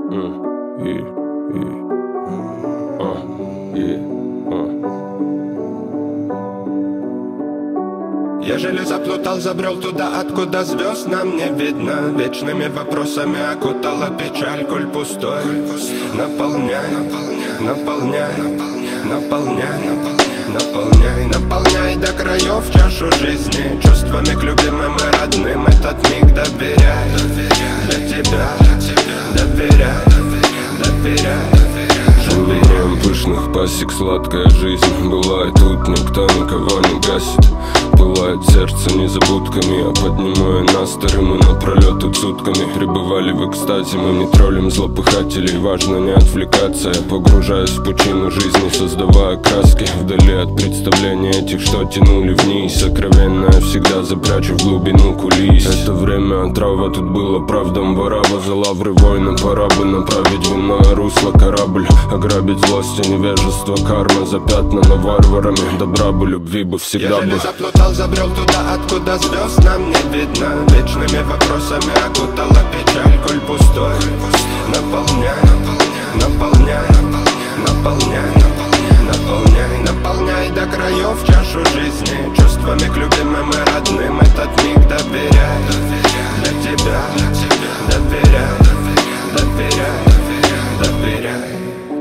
Ежели заплутал, забрел туда, откуда звезд нам не видно. Вечными вопросами окутала печаль, коль пустой. Наполняй, наполняй, наполняй, наполняй, наполняй до краев чашу жизни чувствами к любимым и родным. Этот миг доверяй, для тебя, доверяй, доверяй. Живем пышных пасек сладкая жизнь была, и тут никто никого не гасит. Пылает сердце незабудками, а поднимая насторы мы напролет тут сутками пребывали в экстазе. Мы не троллим злопыхателей, важно не отвлекаться. Я погружаюсь в пучину жизни, создавая краски вдали от представлений этих, что тянули вниз. Сокровенное всегда запрячу в глубину кулис. Это время отрава, тут было правдом ворава. За лавры войны пора бы направить в иное русло корабль. Ограбить злость и невежество, карма запятнана варварами. Добра бы, любви бы всегда бы. Забрел туда, откуда звезд нам не видно. Вечными вопросами окутала печаль, коль пустой. Наполняй, наполняй, наполняй, наполняй, наполняй до краев чашу жизни чувствами к любимым и родным. Этот миг доверяй, для тебя, доверяй, доверяй, доверяй.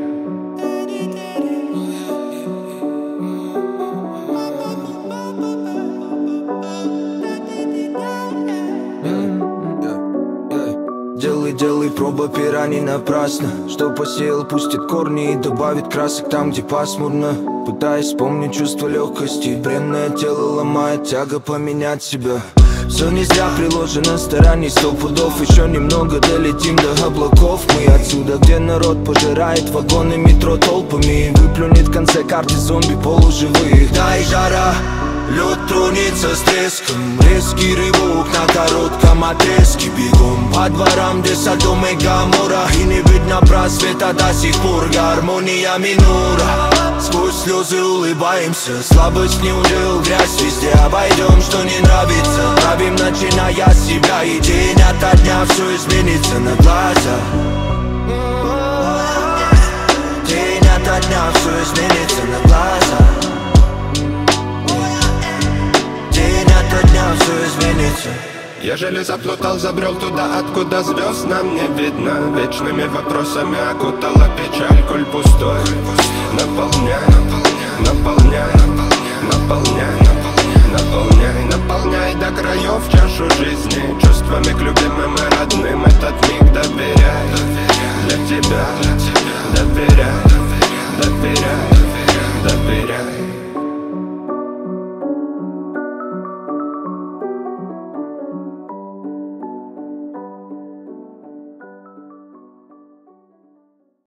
Делай, проба пера не напрасно. Что посеял, пустит корни и добавит красок там, где пасмурно. Пытаясь вспомнить чувство легкости, бренное тело ломает тяга поменять себя. Все не зря приложено стараний 100 пудов. Еще немного долетим до облаков. Мы отсюда, где народ пожирает вагоны метро толпами и выплюнет в конце карты зомби полуживых. Дай жара, лед тронется с треском. Резкий рывок на коротком отрезке. Бегом по дворам, где Содом и Гоморра. И не видно просвета до сих пор. Гармония минора. Сквозь слезы улыбаемся. Слабость не ужил, грязь везде. Обойдем, что не нравится. Правим, начиная с себя. И день ото дня все изменится на глазах. День ото дня все изменится на глазах. Все изменится. Ежели заплутал, забрел туда, откуда звезд нам не видно. Вечными вопросами окутала печаль, коль пустой. Наполняй, наполняй, наполняй, наполняй, наполняй до краев чашу жизни чувствами к любимым и родным.